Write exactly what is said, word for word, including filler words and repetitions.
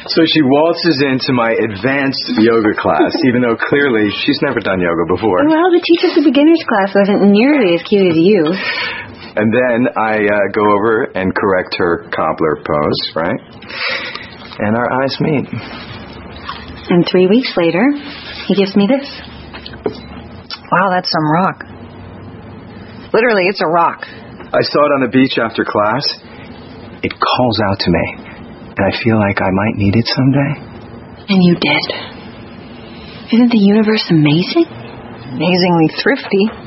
So she waltzes into my advanced yoga class, even though clearly she's never done yoga before. Well, the teacher's the beginner's class wasn't nearly as cute as you. And then I uh, go over and correct her cobbler pose, right? And our eyes meet. And three weeks later, he gives me this. Wow, that's some rock. Literally, it's a rock. I saw it on the beach after class. It calls out to me. And I feel like I might need it someday. And you did. Isn't the universe amazing? Amazingly thrifty.